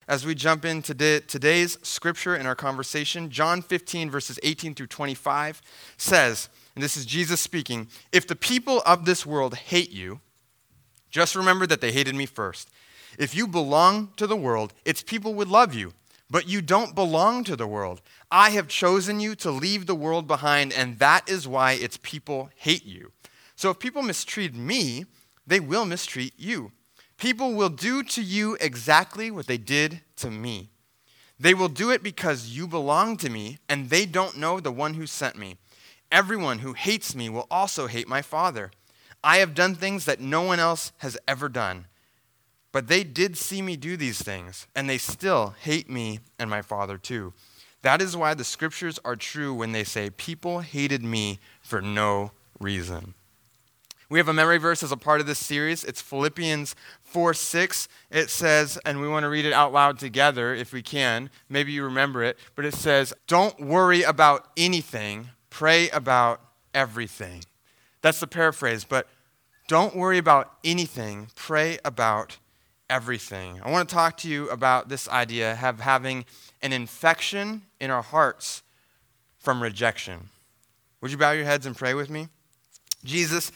as we jump into today's scripture in our conversation. John 15, verses 18 through 25 says, and this is Jesus speaking, "If the people of this world hate you, just remember that they hated me first. If you belong to the world, its people would love you. But you don't belong to the world. I have chosen you to leave the world behind, and that is why its people hate you. So if people mistreat me, they will mistreat you. People will do to you exactly what they did to me. They will do it because you belong to me, and they don't know the one who sent me. Everyone who hates me will also hate my Father. I have done things that no one else has ever done. But they did see me do these things, and they still hate me and my Father too. That is why the scriptures are true when they say, people hated me for no reason." We have a memory verse as a part of this series. It's Philippians 4:6. It says, and we want to read it out loud together if we can. Maybe you remember it, but it says, "Don't worry about anything, pray about everything." That's the paraphrase, but don't worry about anything, pray about everything. I want to talk to you about this idea of having an infection in our hearts from rejection. Would you bow your heads and pray with me? Jesus,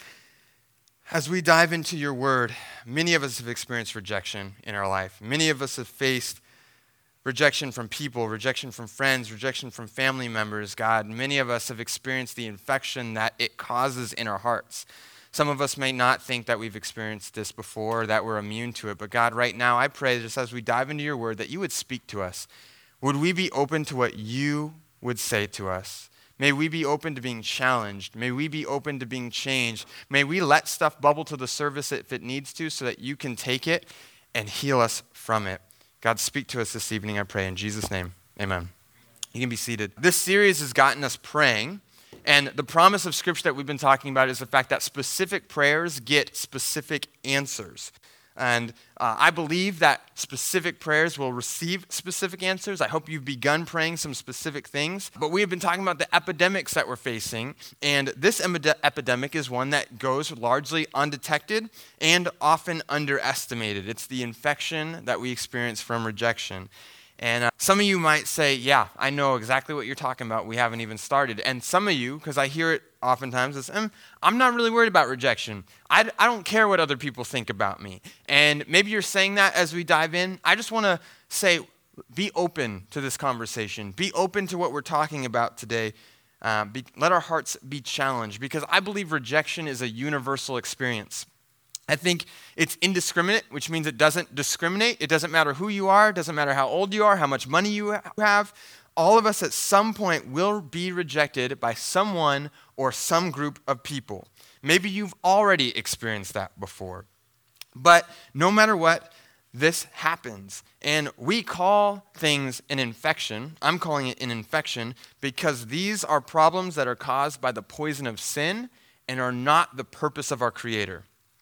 as we dive into your word, many of us have experienced rejection in our life. Many of us have faced rejection from people, rejection from friends, rejection from family members, God. Many of us have experienced the infection that it causes in our hearts. Some of us may not think that we've experienced this before, or that we're immune to it. But God, right now, I pray just as we dive into your word that you would speak to us. Would we be open to what you would say to us? May we be open to being challenged. May we be open to being changed. May we let stuff bubble to the surface if it needs to so that you can take it and heal us from it. God, speak to us this evening, I pray. In Jesus' name, amen. You can be seated. This series has gotten us praying. And the promise of Scripture that we've been talking about is the fact that specific prayers get specific answers. And I believe that specific prayers will receive specific answers. I hope you've begun praying some specific things. But we have been talking about the epidemics that we're facing. And this epidemic is one that goes largely undetected and often underestimated. It's the infection that we experience from rejection. And some of you might say, yeah, I know exactly what you're talking about. We haven't even started. And some of you, because I hear it oftentimes, is, I'm not really worried about rejection. I don't care what other people think about me. And maybe you're saying that as we dive in. I just want to say, be open to this conversation. Be open to what we're talking about today. Let our hearts be challenged, because I believe rejection is a universal experience. I think it's indiscriminate, which means it doesn't discriminate. It doesn't matter who you are. It doesn't matter how old you are, how much money you have. All of us at some point will be rejected by someone or some group of people. Maybe you've already experienced that before. But no matter what, this happens. And we call things an infection. I'm calling it an infection because these are problems that are caused by the poison of sin and are not the purpose of our Creator.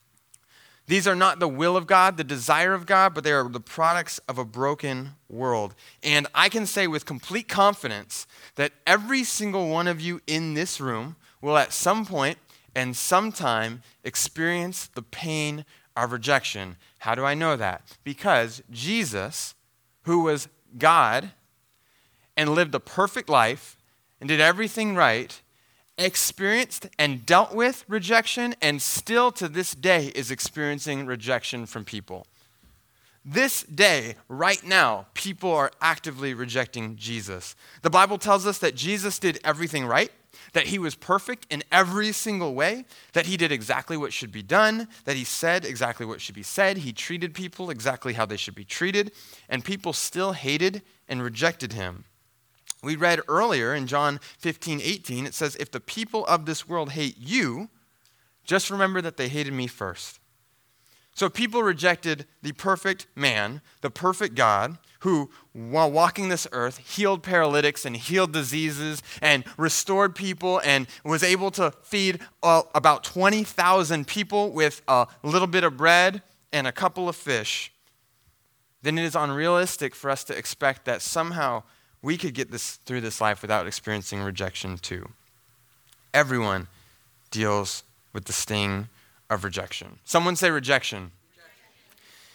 These are not the will of God, the desire of God, but they are the products of a broken world. And I can say with complete confidence that every single one of you in this room will at some point and sometime experience the pain of rejection. How do I know that? Because Jesus, who was God and lived a perfect life and did everything right, experienced and dealt with rejection, and still to this day is experiencing rejection from people. This day, right now, people are actively rejecting Jesus. The Bible tells us that Jesus did everything right, that he was perfect in every single way, that he did exactly what should be done, that he said exactly what should be said, he treated people exactly how they should be treated, and people still hated and rejected him. We read earlier in John 15:18, it says, if the people of this world hate you, just remember that they hated me first. So people rejected the perfect man, the perfect God, who, while walking this earth, healed paralytics and healed diseases and restored people and was able to feed about 20,000 people with a little bit of bread and a couple of fish. Then it is unrealistic for us to expect that somehow we could get through this life without experiencing rejection too. Everyone deals with the sting of rejection. Someone say rejection.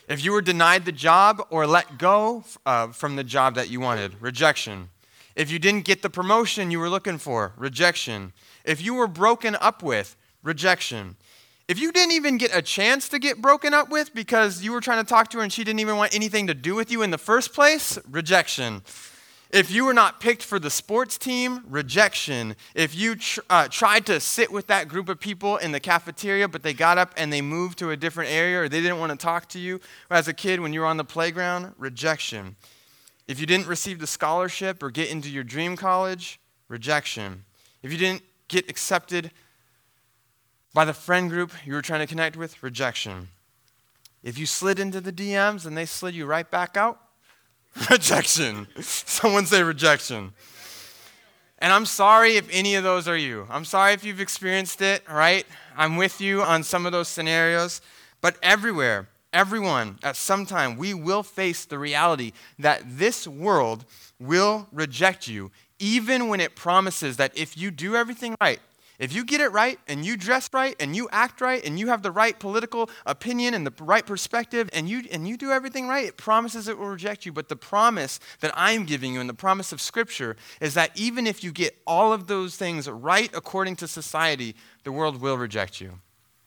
If you were denied the job or let go from the job that you wanted, rejection. If you didn't get the promotion you were looking for, rejection. If you were broken up with, rejection. If you didn't even get a chance to get broken up with because you were trying to talk to her and she didn't even want anything to do with you in the first place, rejection. If you were not picked for the sports team, rejection. If you tried to sit with that group of people in the cafeteria, but they got up and they moved to a different area, or they didn't want to talk to you as a kid when you were on the playground, rejection. If you didn't receive the scholarship or get into your dream college, rejection. If you didn't get accepted by the friend group you were trying to connect with, rejection. If you slid into the DMs and they slid you right back out, rejection. Someone say rejection. And I'm sorry if any of those are you. I'm sorry if you've experienced it, right? I'm with you on some of those scenarios. But everywhere, everyone, at some time, we will face the reality that this world will reject you, even when it promises that if you do everything right, if you get it right, and you dress right, and you act right, and you have the right political opinion and the right perspective, and you do everything right, it promises it will reject you. But the promise that I'm giving you and the promise of Scripture is that even if you get all of those things right according to society, the world will reject you.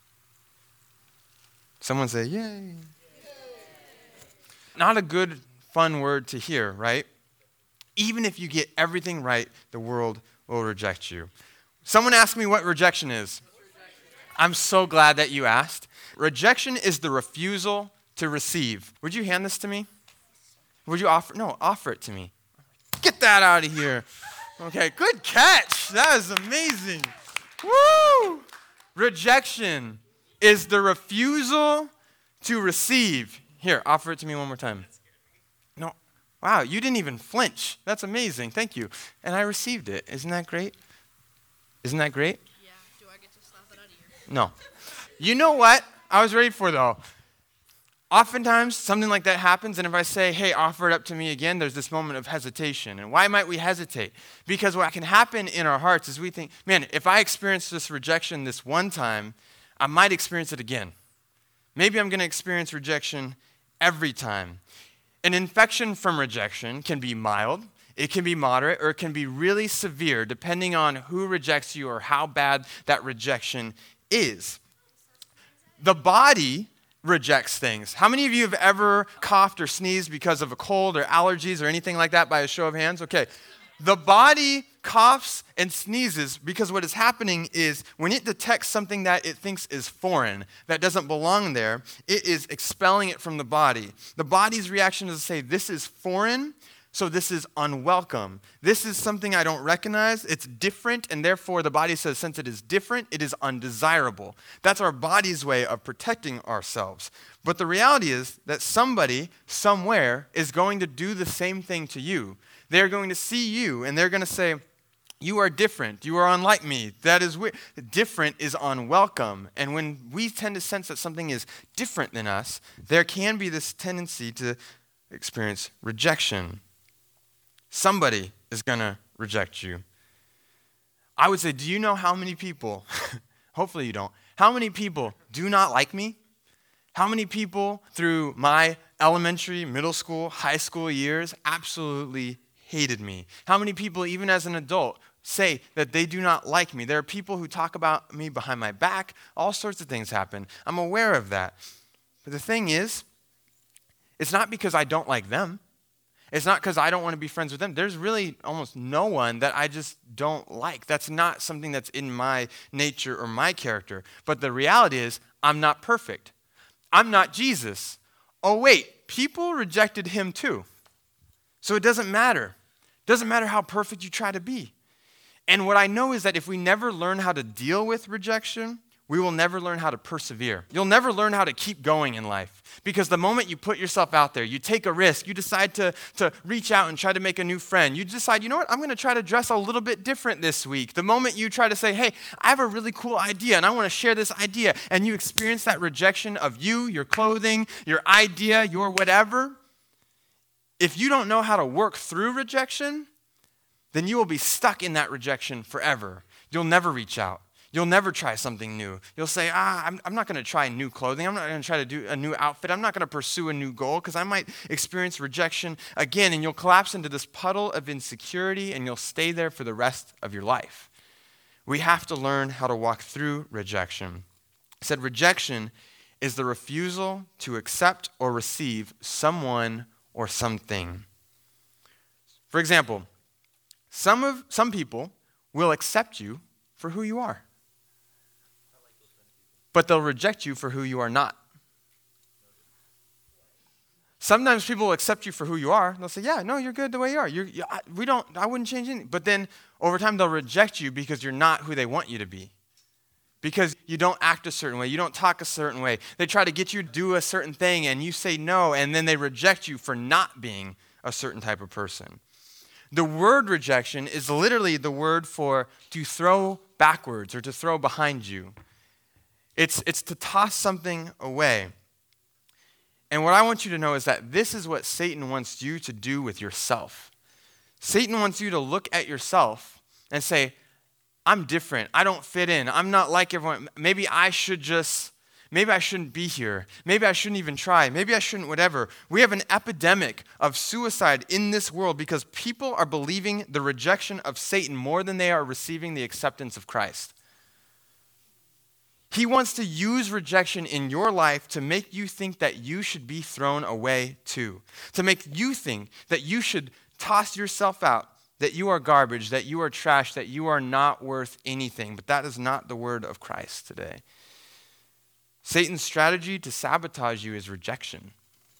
Someone say, yay. Not a good, fun word to hear, right? Even if you get everything right, the world will reject you. Someone asked me what rejection is. I'm so glad that you asked. Rejection is the refusal to receive. Would you hand this to me? Would you offer? No, offer it to me. Get that out of here. Okay, good catch. That is amazing. Woo! Rejection is the refusal to receive. Here, offer it to me one more time. No. Wow, you didn't even flinch. That's amazing. Thank you. And I received it. Isn't that great? Isn't that great? Yeah. Do I get to slap it out of here? No. You know what I was ready for, though? Oftentimes, something like that happens, and if I say, hey, offer it up to me again, there's this moment of hesitation. And why might we hesitate? Because what can happen in our hearts is we think, man, if I experience this rejection this one time, I might experience it again. Maybe I'm going to experience rejection every time. An infection from rejection can be mild, it can be moderate, or it can be really severe, depending on who rejects you or how bad that rejection is. The body rejects things. How many of you have ever coughed or sneezed because of a cold or allergies or anything like that, by a show of hands? Okay. The body coughs and sneezes because what is happening is when it detects something that it thinks is foreign, that doesn't belong there, it is expelling it from the body. The body's reaction is to say, this is foreign, so this is unwelcome. This is something I don't recognize. It's different, and therefore the body says, since it is different, it is undesirable. That's our body's way of protecting ourselves. But the reality is that somebody, somewhere, is going to do the same thing to you. They're going to see you, and they're going to say, you are different. You are unlike me. That is weird. Different is unwelcome. And when we tend to sense that something is different than us, there can be this tendency to experience rejection. Somebody is going to reject you. I would say, do you know how many people, hopefully you don't, how many people do not like me? How many people through my elementary, middle school, high school years absolutely hated me? How many people, even as an adult, say that they do not like me? There are people who talk about me behind my back. All sorts of things happen. I'm aware of that. But the thing is, it's not because I don't like them. It's not because I don't want to be friends with them. There's really almost no one that I just don't like. That's not something that's in my nature or my character. But the reality is, I'm not perfect. I'm not Jesus. Oh, wait, people rejected him too. So it doesn't matter. It doesn't matter how perfect you try to be. And what I know is that if we never learn how to deal with rejection, we will never learn how to persevere. You'll never learn how to keep going in life. Because the moment you put yourself out there, you take a risk, you decide to reach out and try to make a new friend. You decide, you know what, I'm going to try to dress a little bit different this week. The moment you try to say, hey, I have a really cool idea and I want to share this idea, and you experience that rejection of you, your clothing, your idea, your whatever, if you don't know how to work through rejection, then you will be stuck in that rejection forever. You'll never reach out. You'll never try something new. You'll say, I'm not going to try new clothing. I'm not going to try to do a new outfit. I'm not going to pursue a new goal because I might experience rejection again. And you'll collapse into this puddle of insecurity and you'll stay there for the rest of your life. We have to learn how to walk through rejection. I said rejection is the refusal to accept or receive someone or something. For example, some people will accept you for who you are, but they'll reject you for who you are not. Sometimes people will accept you for who you are. They'll say, yeah, no, you're good the way you are. I wouldn't change anything. But then over time, they'll reject you because you're not who they want you to be. Because you don't act a certain way. You don't talk a certain way. They try to get you to do a certain thing and you say no, and then they reject you for not being a certain type of person. The word rejection is literally the word for to throw backwards or to throw behind you. It's to toss something away. And what I want you to know is that this is what Satan wants you to do with yourself. Satan wants you to look at yourself and say, I'm different. I don't fit in. I'm not like everyone. Maybe I shouldn't be here. Maybe I shouldn't even try. Maybe I shouldn't whatever. We have an epidemic of suicide in this world because people are believing the rejection of Satan more than they are receiving the acceptance of Christ. He wants to use rejection in your life to make you think that you should be thrown away too. To make you think that you should toss yourself out, that you are garbage, that you are trash, that you are not worth anything. But that is not the word of Christ today. Satan's strategy to sabotage you is rejection.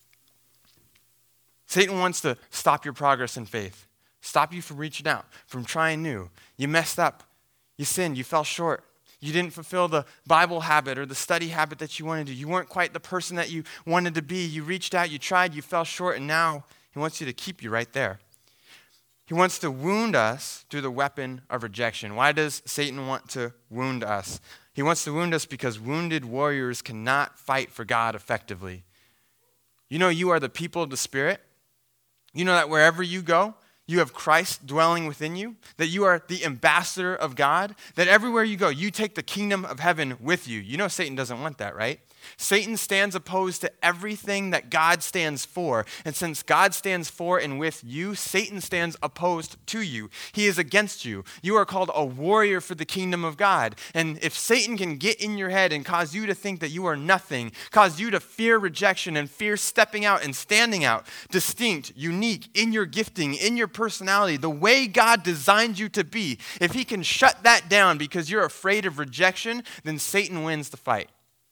Satan wants to stop your progress in faith, stop you from reaching out, from trying new. You messed up. You sinned. You fell short. You didn't fulfill the Bible habit or the study habit that you wanted to. You weren't quite the person that you wanted to be. You reached out, you tried, you fell short, and now he wants you to keep you right there. He wants to wound us through the weapon of rejection. Why does Satan want to wound us? He wants to wound us because wounded warriors cannot fight for God effectively. You know you are the people of the Spirit. You know that wherever you go, you have Christ dwelling within you, that you are the ambassador of God, that everywhere you go, you take the kingdom of heaven with you. You know Satan doesn't want that, right? Satan stands opposed to everything that God stands for. And since God stands for and with you, Satan stands opposed to you. He is against you. You are called a warrior for the kingdom of God. And if Satan can get in your head and cause you to think that you are nothing, cause you to fear rejection and fear stepping out and standing out, distinct, unique in your gifting, in your personality, the way God designed you to be, if he can shut that down because you're afraid of rejection, then Satan wins the fight.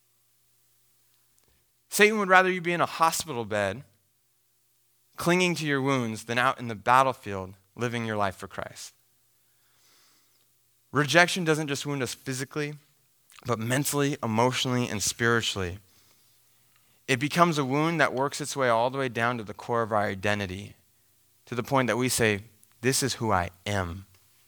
Satan would rather you be in a hospital bed, clinging to your wounds, than out in the battlefield, living your life for Christ. Rejection doesn't just wound us physically, but mentally, emotionally, and spiritually. It becomes a wound that works its way all the way down to the core of our identity, to the point that we say, this is who I am.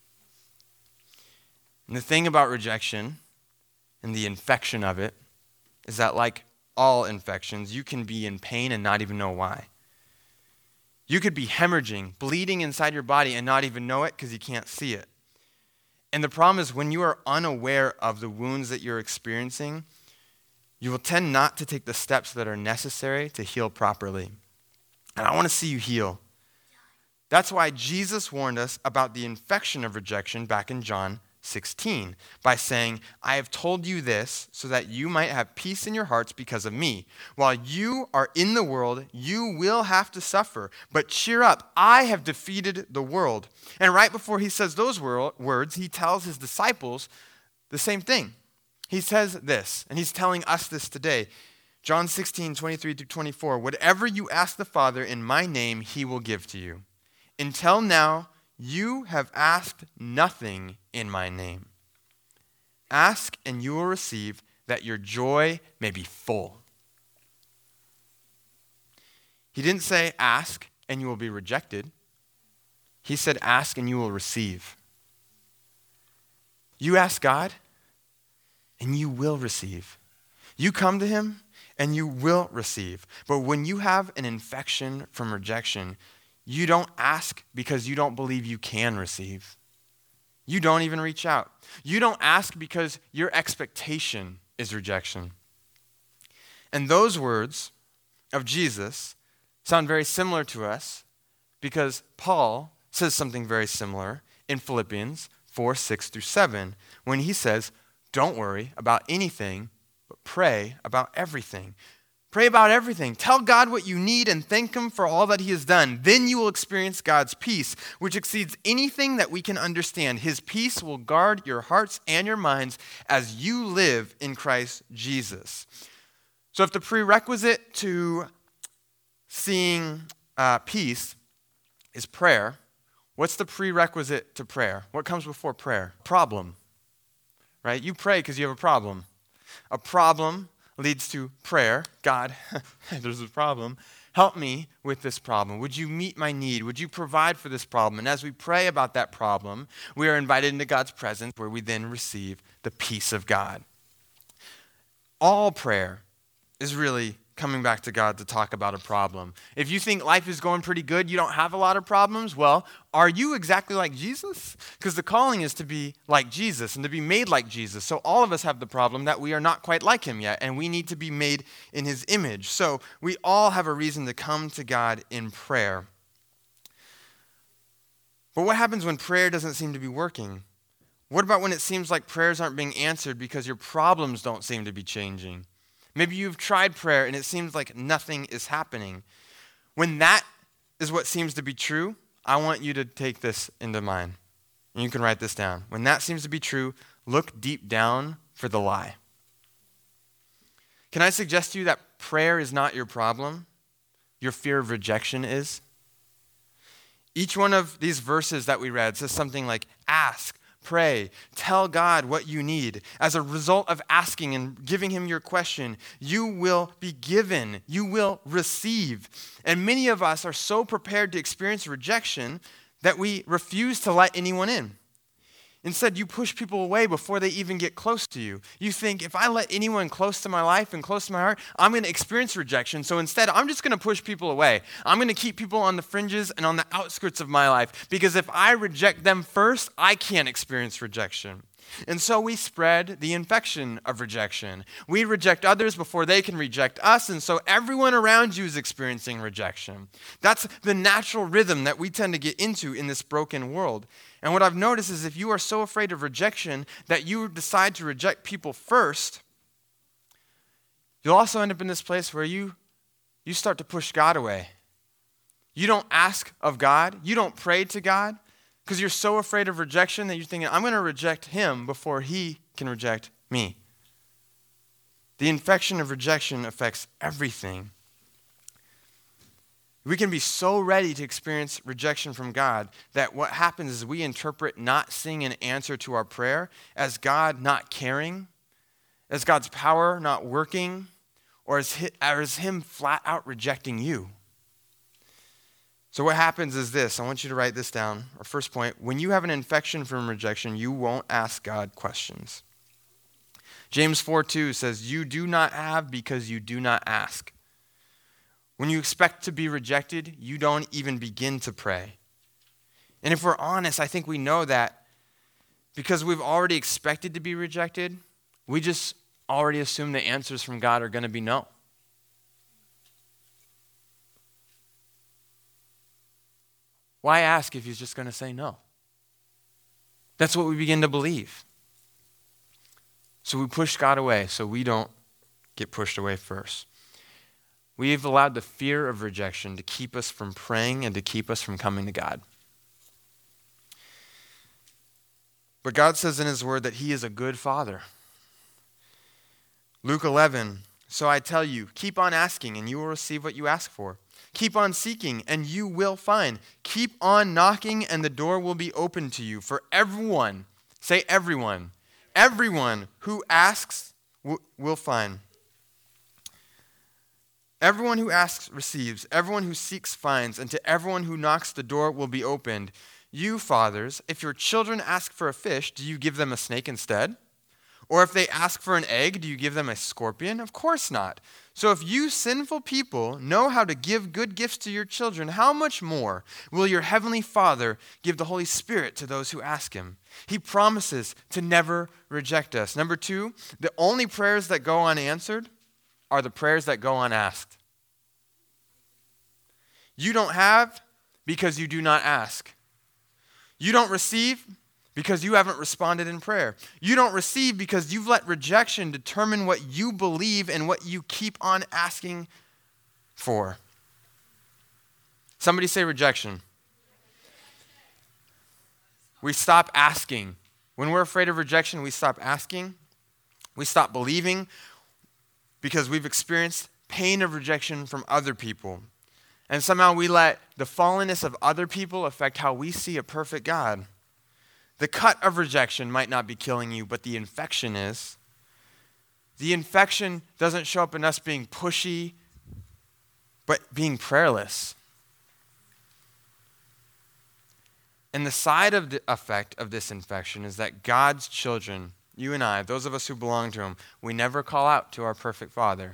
And the thing about rejection and the infection of it is that, like all infections, you can be in pain and not even know why. You could be hemorrhaging, bleeding inside your body and not even know it because you can't see it. And the problem is when you are unaware of the wounds that you're experiencing, you will tend not to take the steps that are necessary to heal properly. And I want to see you heal. That's why Jesus warned us about the infection of rejection back in John 16 by saying, I have told you this so that you might have peace in your hearts because of me. While you are in the world, you will have to suffer. But cheer up, I have defeated the world. And right before he says those words, he tells his disciples the same thing. He says this, and he's telling us this today. John 16, 23 through 24, whatever you ask the Father in my name, he will give to you. Until now, you have asked nothing in my name. Ask and you will receive, that your joy may be full. He didn't say ask and you will be rejected. He said ask and you will receive. You ask God and you will receive. You come to him and you will receive. But when you have an infection from rejection, you don't ask because you don't believe you can receive. You don't even reach out. You don't ask because your expectation is rejection. And those words of Jesus sound very similar to us because Paul says something very similar in Philippians 4:6-7, when he says, don't worry about anything, but pray about everything. Pray about everything. Tell God what you need and thank him for all that he has done. Then you will experience God's peace, which exceeds anything that we can understand. His peace will guard your hearts and your minds as you live in Christ Jesus. So if the prerequisite to seeing peace is prayer, what's the prerequisite to prayer? What comes before prayer? Problem, right? You pray because you have a problem. A problem leads to prayer. God, there's a problem. Help me with this problem. Would you meet my need? Would you provide for this problem? And as we pray about that problem, we are invited into God's presence where we then receive the peace of God. All prayer is really coming back to God to talk about a problem. If you think life is going pretty good, you don't have a lot of problems, well, are you exactly like Jesus? Because the calling is to be like Jesus and to be made like Jesus. So all of us have the problem that we are not quite like him yet, and we need to be made in his image. So we all have a reason to come to God in prayer. But what happens when prayer doesn't seem to be working? What about when it seems like prayers aren't being answered because your problems don't seem to be changing? Maybe you've tried prayer and it seems like nothing is happening. When that is what seems to be true, I want you to take this into mind. And you can write this down. When that seems to be true, look deep down for the lie. Can I suggest to you that prayer is not your problem? Your fear of rejection is? Each one of these verses that we read says something like ask, pray, tell God what you need. As a result of asking and giving him your question, you will be given, you will receive. And many of us are so prepared to experience rejection that we refuse to let anyone in. Instead, you push people away before they even get close to you. You think, if I let anyone close to my life and close to my heart, I'm going to experience rejection. So instead, I'm just going to push people away. I'm going to keep people on the fringes and on the outskirts of my life. Because if I reject them first, I can't experience rejection. And so we spread the infection of rejection. We reject others before they can reject us, and so everyone around you is experiencing rejection. That's the natural rhythm that we tend to get into in this broken world. And what I've noticed is if you are so afraid of rejection that you decide to reject people first, you'll also end up in this place where you start to push God away. You don't ask of God. You don't pray to God. Because you're so afraid of rejection that you're thinking, I'm going to reject him before he can reject me. The infection of rejection affects everything. We can be so ready to experience rejection from God that what happens is we interpret not seeing an answer to our prayer as God not caring, as God's power not working, or as him flat out rejecting you. So what happens is this. I want you to write this down. Our first point, when you have an infection from rejection, you won't ask God questions. James 4:2 says, you do not have because you do not ask. When you expect to be rejected, you don't even begin to pray. And if we're honest, I think we know that because we've already expected to be rejected, we just already assume the answers from God are going to be no. Why ask if he's just going to say no? That's what we begin to believe. So we push God away so we don't get pushed away first. We've allowed the fear of rejection to keep us from praying and to keep us from coming to God. But God says in his word that he is a good father. Luke 11, so I tell you, keep on asking and you will receive what you ask for. Keep on seeking, and you will find. Keep on knocking, and the door will be open to you. For everyone, say everyone who asks will find. Everyone who asks receives. Everyone who seeks finds. And to everyone who knocks, the door will be opened. You, fathers, if your children ask for a fish, do you give them a snake instead? Or if they ask for an egg, do you give them a scorpion? Of course not. So if you sinful people know how to give good gifts to your children, how much more will your heavenly Father give the Holy Spirit to those who ask him? He promises to never reject us. Number 2, the only prayers that go unanswered are the prayers that go unasked. You don't have because you do not ask. You don't receive because you haven't responded in prayer. You don't receive because you've let rejection determine what you believe and what you keep on asking for. Somebody say rejection. We stop asking. When we're afraid of rejection, we stop asking. We stop believing because we've experienced pain of rejection from other people. And somehow we let the fallenness of other people affect how we see a perfect God. The cut of rejection might not be killing you, but the infection is. The infection doesn't show up in us being pushy, but being prayerless. And the side of the effect of this infection is that God's children, you and I, those of us who belong to him, we never call out to our perfect Father.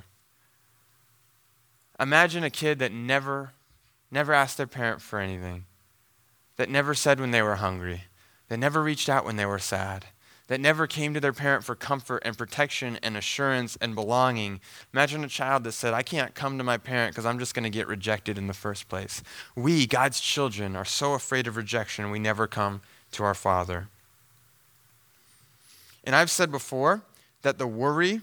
Imagine a kid that never asked their parent for anything, that never said when they were hungry, that never reached out when they were sad, that never came to their parent for comfort and protection and assurance and belonging. Imagine a child that said, I can't come to my parent because I'm just going to get rejected in the first place. We, God's children, are so afraid of rejection, we never come to our Father. And I've said before that the worry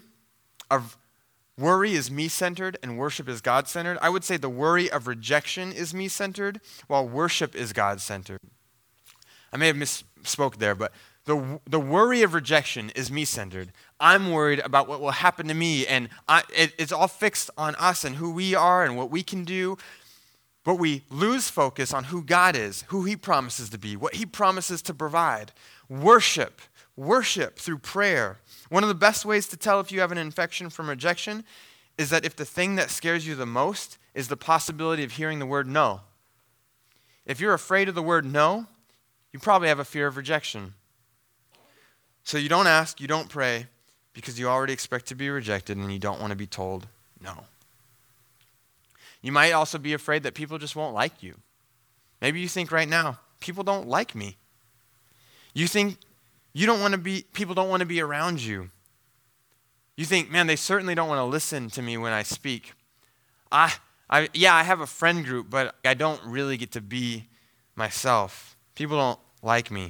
is me-centered and worship is God-centered. I would say the worry of rejection is me-centered while worship is God-centered. I may have misspoke there, but the worry of rejection is me-centered. I'm worried about what will happen to me, and it's all fixed on us and who we are and what we can do. But we lose focus on who God is, who he promises to be, what he promises to provide. Worship through prayer. One of the best ways to tell if you have an infection from rejection is that if the thing that scares you the most is the possibility of hearing the word no. If you're afraid of the word no, you probably have a fear of rejection. So you don't ask, you don't pray, because you already expect to be rejected and you don't want to be told no. You might also be afraid that people just won't like you. Maybe you think right now, people don't like me. You think people don't want to be around you. You think, man, they certainly don't want to listen to me when I speak. I have a friend group, but I don't really get to be myself. People don't like me.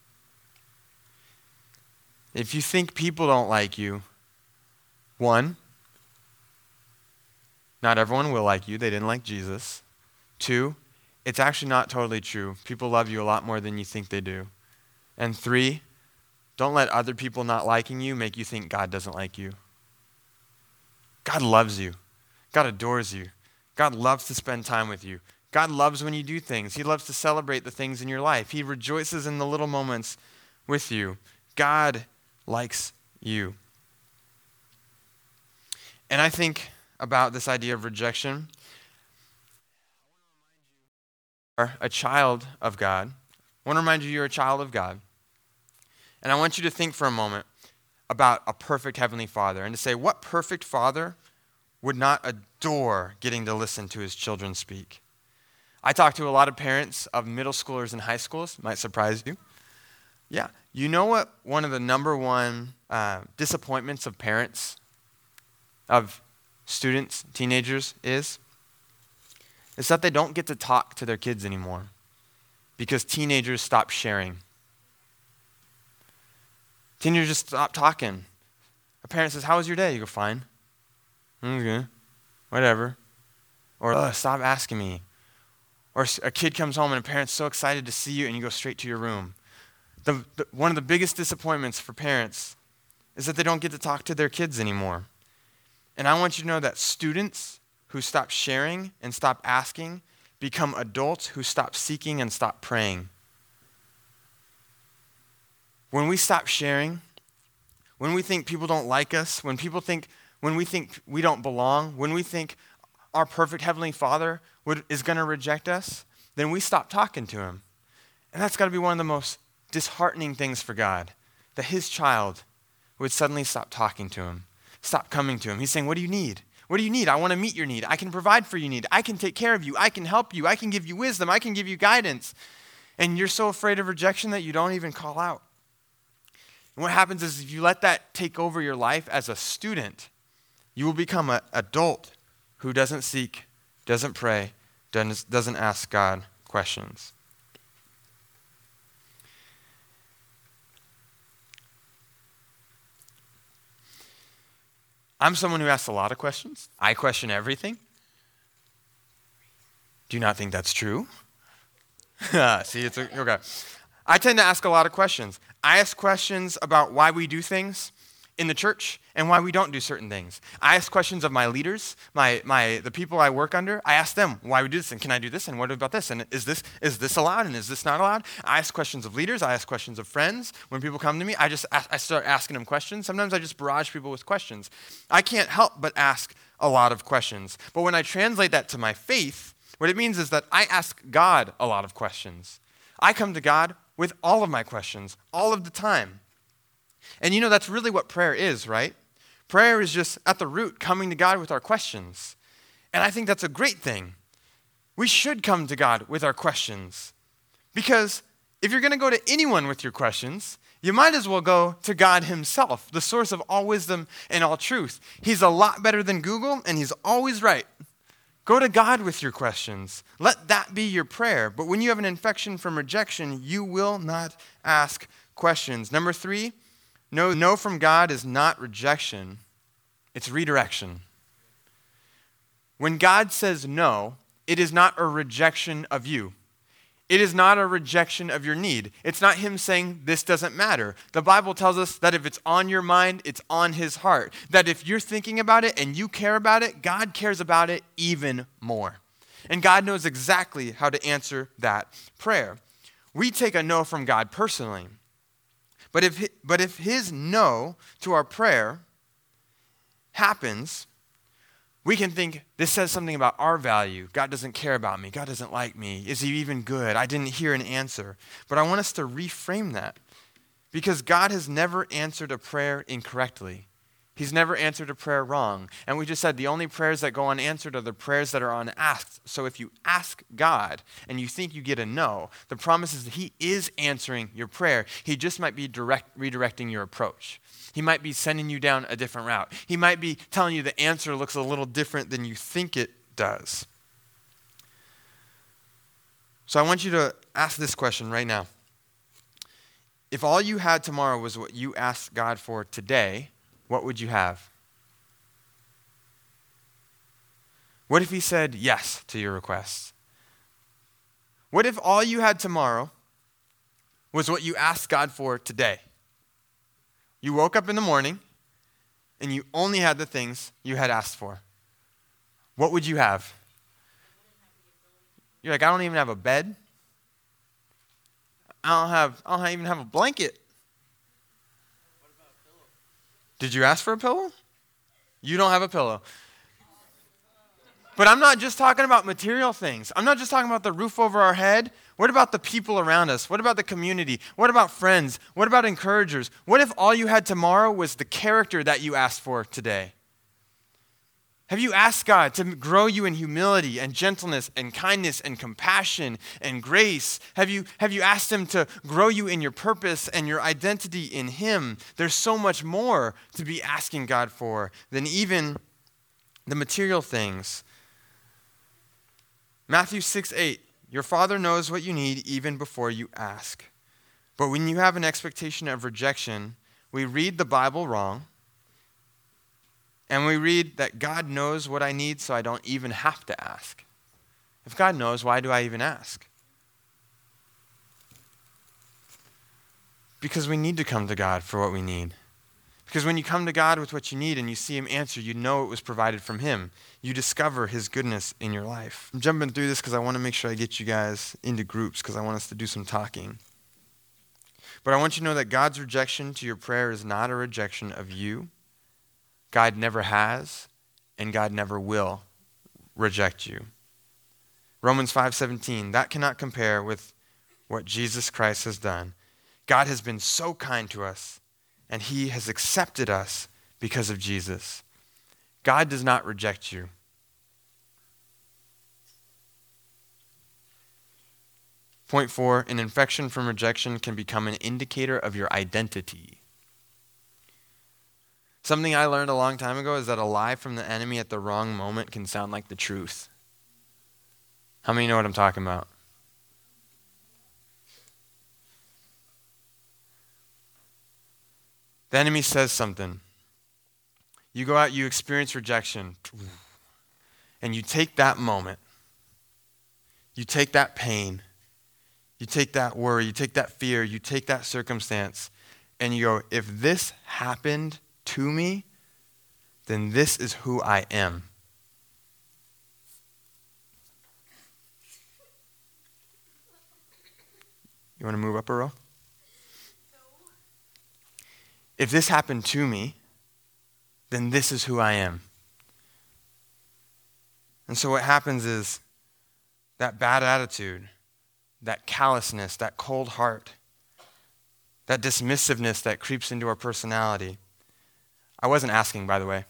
If you think people don't like you, 1, not everyone will like you. They didn't like Jesus. 2, it's actually not totally true. People love you a lot more than you think they do. And 3, don't let other people not liking you make you think God doesn't like you. God loves you. God adores you. God loves to spend time with you. God loves when you do things. He loves to celebrate the things in your life. He rejoices in the little moments with you. God likes you. And I think about this idea of rejection. You're a child of God. I want to remind you you're a child of God. And I want you to think for a moment about a perfect heavenly Father and to say, what perfect father would not adore getting to listen to his children speak? I talk to a lot of parents of middle schoolers and high schools. Might surprise you. Yeah. You know what one of the number one disappointments of parents, of students, teenagers is? It's that they don't get to talk to their kids anymore because teenagers stop sharing. Teenagers just stop talking. A parent says, how was your day? You go, fine. Okay. Whatever. Or, stop asking me. Or a kid comes home and a parent's so excited to see you and you go straight to your room. One of the biggest disappointments for parents is that they don't get to talk to their kids anymore. And I want you to know that students who stop sharing and stop asking become adults who stop seeking and stop praying. When we stop sharing, when we think people don't like us, when we think we don't belong, when we think our perfect Heavenly Father is going to reject us, then we stop talking to him. And that's got to be one of the most disheartening things for God, that his child would suddenly stop talking to him, stop coming to him. He's saying, what do you need? What do you need? I want to meet your need. I can provide for your need. I can take care of you. I can help you. I can give you wisdom. I can give you guidance. And you're so afraid of rejection that you don't even call out. And what happens is if you let that take over your life as a student, you will become an adult who doesn't seek, doesn't pray, doesn't ask God questions. I'm someone who asks a lot of questions. I question everything. Do you not think that's true? See, okay. I tend to ask a lot of questions. I ask questions about why we do things in the church and why we don't do certain things. I ask questions of my leaders, the people I work under. I ask them why we do this and can I do this and what about this and is this allowed and is this not allowed? I ask questions of leaders. I ask questions of friends. When people come to me, I start asking them questions. Sometimes I just barrage people with questions. I can't help but ask a lot of questions. But when I translate that to my faith, what it means is that I ask God a lot of questions. I come to God with all of my questions, all of the time. And that's really what prayer is, right? Prayer is just at the root coming to God with our questions. And I think that's a great thing. We should come to God with our questions. Because if you're going to go to anyone with your questions, you might as well go to God himself, the source of all wisdom and all truth. He's a lot better than Google, and he's always right. Go to God with your questions. Let that be your prayer. But when you have an infection from rejection, you will not ask questions. Number 3, no from God is not rejection. It's redirection. When God says no, it is not a rejection of you. It is not a rejection of your need. It's not him saying this doesn't matter. The Bible tells us that if it's on your mind, it's on his heart. That if you're thinking about it and you care about it, God cares about it even more. And God knows exactly how to answer that prayer. We take a no from God personally. But if his no to our prayer happens, we can think, this says something about our value. God doesn't care about me. God doesn't like me. Is he even good? I didn't hear an answer. But I want us to reframe that because God has never answered a prayer incorrectly. He's never answered a prayer wrong. And we just said the only prayers that go unanswered are the prayers that are unasked. So if you ask God and you think you get a no, the promise is that he is answering your prayer. He just might be redirecting your approach. He might be sending you down a different route. He might be telling you the answer looks a little different than you think it does. So I want you to ask this question right now. If all you had tomorrow was what you asked God for today, what would you have? What if he said yes to your request? What if all you had tomorrow was what you asked God for today? You woke up in the morning and you only had the things you had asked for. What would you have? You're like, I don't even have a bed. I don't even have a blanket. Did you ask for a pillow? You don't have a pillow. But I'm not just talking about material things. I'm not just talking about the roof over our head. What about the people around us? What about the community? What about friends? What about encouragers? What if all you had tomorrow was the character that you asked for today? Have you asked God to grow you in humility and gentleness and kindness and compassion and grace? Have you asked him to grow you in your purpose and your identity in him? There's so much more to be asking God for than even the material things. Matthew 6:8, your Father knows what you need even before you ask. But when you have an expectation of rejection, we read the Bible wrong. And we read that God knows what I need, so I don't even have to ask. If God knows, why do I even ask? Because we need to come to God for what we need. Because when you come to God with what you need and you see him answer, you know it was provided from him. You discover his goodness in your life. I'm jumping through this because I want to make sure I get you guys into groups because I want us to do some talking. But I want you to know that God's rejection to your prayer is not a rejection of you. God never has, and God never will reject you. Romans 5:17, that cannot compare with what Jesus Christ has done. God has been so kind to us and he has accepted us because of Jesus. God does not reject you. Point 4, an infection from rejection can become an indicator of your identity. Something I learned a long time ago is that a lie from the enemy at the wrong moment can sound like the truth. How many know what I'm talking about? The enemy says something. You go out, you experience rejection, and you take that moment, you take that pain, you take that worry, you take that fear, you take that circumstance, and you go, if this happened to me, then this is who I am. You want to move up a row? If this happened to me, then this is who I am. And so what happens is that bad attitude, that callousness, that cold heart, that dismissiveness that creeps into our personality. I wasn't asking, by the way.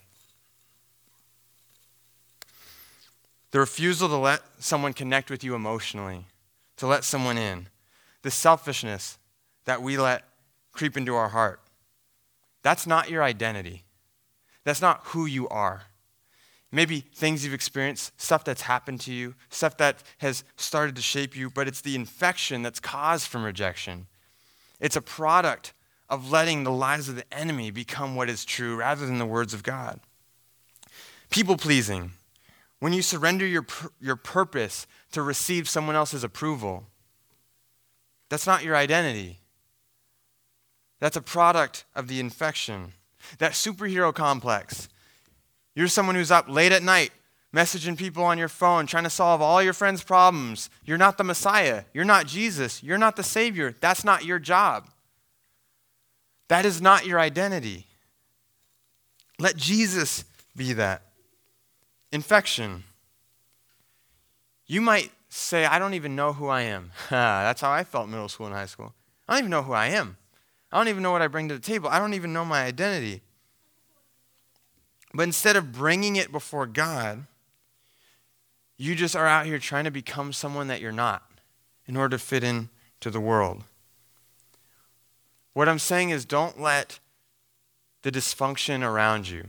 The refusal to let someone connect with you emotionally, to let someone in. The selfishness that we let creep into our heart. That's not your identity. That's not who you are. Maybe things you've experienced, stuff that's happened to you, stuff that has started to shape you, but it's the infection that's caused from rejection. It's a product of letting the lies of the enemy become what is true rather than the words of God. People-pleasing. When you surrender your purpose to receive someone else's approval, that's not your identity. That's a product of the infection. That superhero complex. You're someone who's up late at night, messaging people on your phone, trying to solve all your friends' problems. You're not the Messiah. You're not Jesus. You're not the Savior. That's not your job. That is not your identity. Let Jesus be that. Infection. You might say, I don't even know who I am. That's how I felt in middle school and high school. I don't even know who I am. I don't even know what I bring to the table. I don't even know my identity. But instead of bringing it before God, you just are out here trying to become someone that you're not in order to fit in to the world. What I'm saying is don't let the dysfunction around you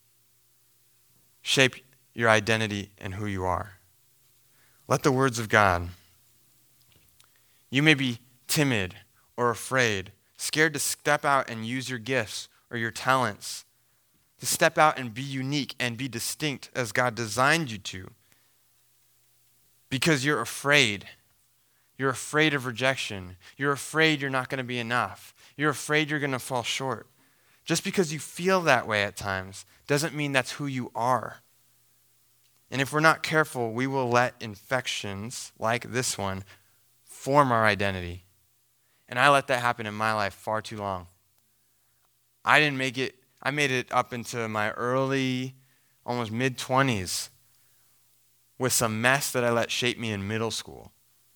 shape your identity and who you are. Let the words of God. You may be timid or afraid, scared to step out and use your gifts or your talents, to step out and be unique and be distinct as God designed you to, because you're afraid. You're afraid of rejection. You're afraid you're not going to be enough. You're afraid you're going to fall short. Just because you feel that way at times doesn't mean that's who you are. And if we're not careful, we will let infections like this one form our identity. And I let that happen in my life far too long. I didn't make it. I made it up into my early, almost mid-20s with some mess that I let shape me in middle school.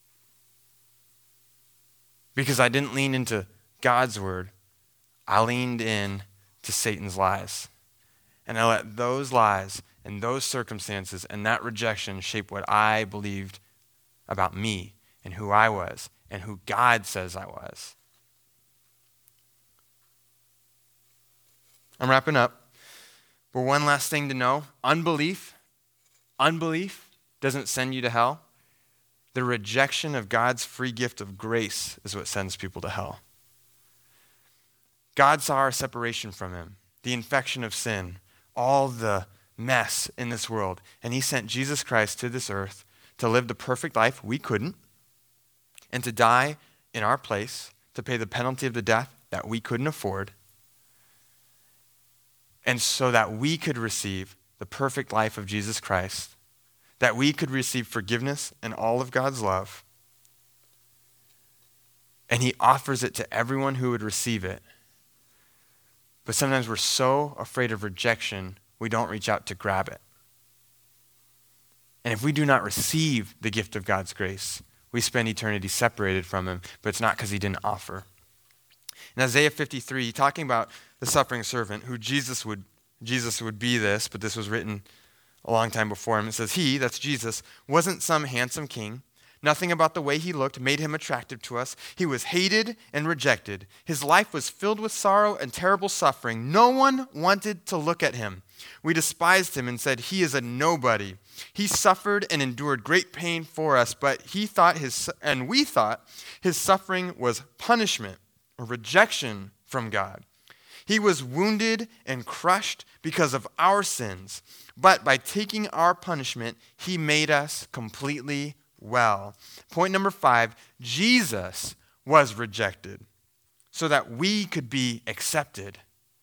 Because I didn't lean into God's word. I leaned in to Satan's lies. And I let those lies and those circumstances and that rejection shape what I believed about me and who I was and who God says I was. I'm wrapping up. But one last thing to know, unbelief doesn't send you to hell. The rejection of God's free gift of grace is what sends people to hell. God saw our separation from him, the infection of sin, all the mess in this world, and he sent Jesus Christ to this earth to live the perfect life we couldn't, and to die in our place, to pay the penalty of the death that we couldn't afford, and so that we could receive the perfect life of Jesus Christ, that we could receive forgiveness and all of God's love. And he offers it to everyone who would receive it. But sometimes we're so afraid of rejection, we don't reach out to grab it. And if we do not receive the gift of God's grace, we spend eternity separated from him, but it's not because he didn't offer. In Isaiah 53, talking about the suffering servant, who Jesus would be this, but this was written a long time before him. It says, he, that's Jesus, wasn't some handsome king. Nothing about the way he looked made him attractive to us. He was hated and rejected. His life was filled with sorrow and terrible suffering. No one wanted to look at him. We despised him and said, he is a nobody. He suffered and endured great pain for us, but we thought his suffering was punishment or rejection from God. He was wounded and crushed because of our sins, but by taking our punishment, he made us completely well. Point number 5, Jesus was rejected so that we could be accepted.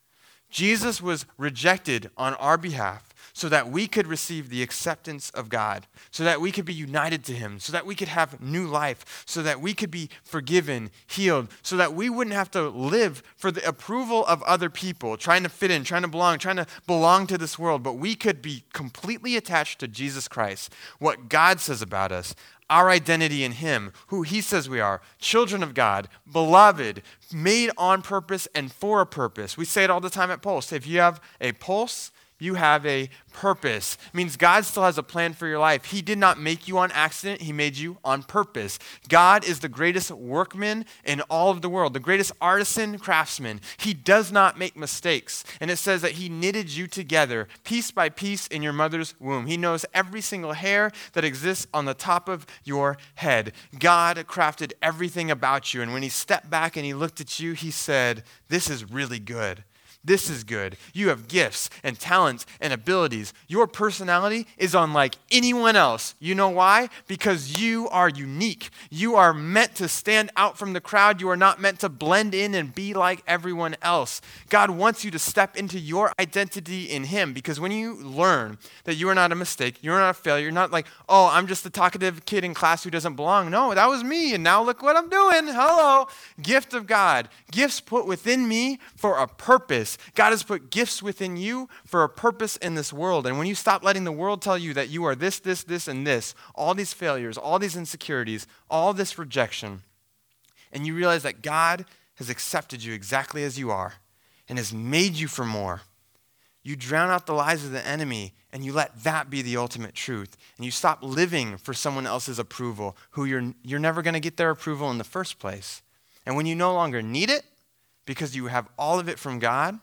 Jesus was rejected on our behalf so that we could receive the acceptance of God, so that we could be united to him, so that we could have new life, so that we could be forgiven, healed, so that we wouldn't have to live for the approval of other people, trying to fit in, trying to belong to this world, but we could be completely attached to Jesus Christ, what God says about us, our identity in him, who he says we are, children of God, beloved, made on purpose and for a purpose. We say it all the time at Pulse. If you have a pulse, you have a purpose. It means God still has a plan for your life. He did not make you on accident. He made you on purpose. God is the greatest workman in all of the world, the greatest artisan craftsman. He does not make mistakes. And it says that he knitted you together piece by piece in your mother's womb. He knows every single hair that exists on the top of your head. God crafted everything about you. And when he stepped back and he looked at you, he said, this is really good. This is good. You have gifts and talents and abilities. Your personality is unlike anyone else. You know why? Because you are unique. You are meant to stand out from the crowd. You are not meant to blend in and be like everyone else. God wants you to step into your identity in him, because when you learn that you are not a mistake, you're not a failure, you're not like, oh, I'm just the talkative kid in class who doesn't belong. No, that was me, and now look what I'm doing. Hello. Gift of God. Gifts put within me for a purpose. God has put gifts within you for a purpose in this world. And when you stop letting the world tell you that you are this, and this, all these failures, all these insecurities, all this rejection, and you realize that God has accepted you exactly as you are and has made you for more, you drown out the lies of the enemy and you let that be the ultimate truth. And you stop living for someone else's approval, who you're never going to get their approval in the first place. And when you no longer need it because you have all of it from God,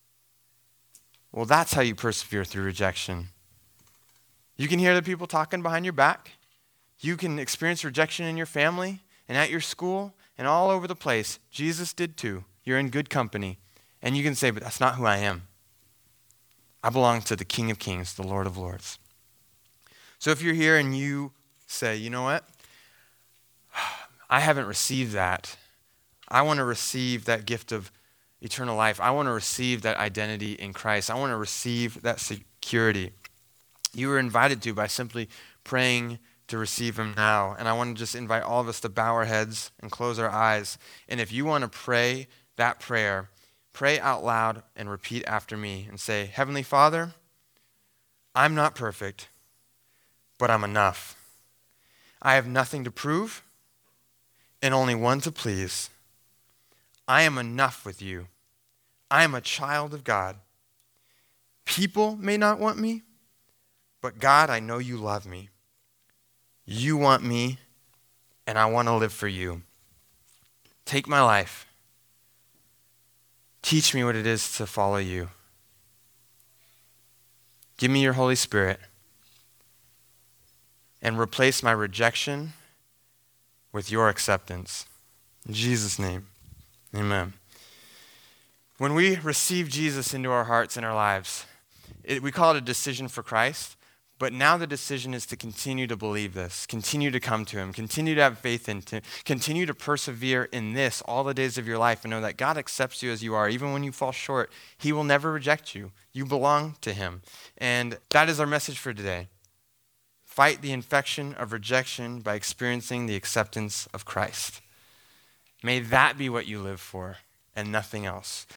well, that's how you persevere through rejection. You can hear the people talking behind your back. You can experience rejection in your family and at your school and all over the place. Jesus did too. You're in good company. And you can say, but that's not who I am. I belong to the King of Kings, the Lord of Lords. So if you're here and you say, you know what? I haven't received that. I want to receive that gift of eternal life. I want to receive that identity in Christ. I want to receive that security. You were invited to by simply praying to receive him now. And I want to just invite all of us to bow our heads and close our eyes. And if you want to pray that prayer, pray out loud and repeat after me and say, Heavenly Father, I'm not perfect, but I'm enough. I have nothing to prove and only one to please. I am enough with you. I am a child of God. People may not want me, but God, I know you love me. You want me, and I want to live for you. Take my life. Teach me what it is to follow you. Give me your Holy Spirit, and replace my rejection with your acceptance. In Jesus' name, amen. When we receive Jesus into our hearts and our lives, we call it a decision for Christ, but now the decision is to continue to believe this, continue to come to him, continue to have faith in him, continue to persevere in this all the days of your life and know that God accepts you as you are. Even when you fall short, he will never reject you. You belong to him. And that is our message for today. Fight the infection of rejection by experiencing the acceptance of Christ. May that be what you live for and nothing else.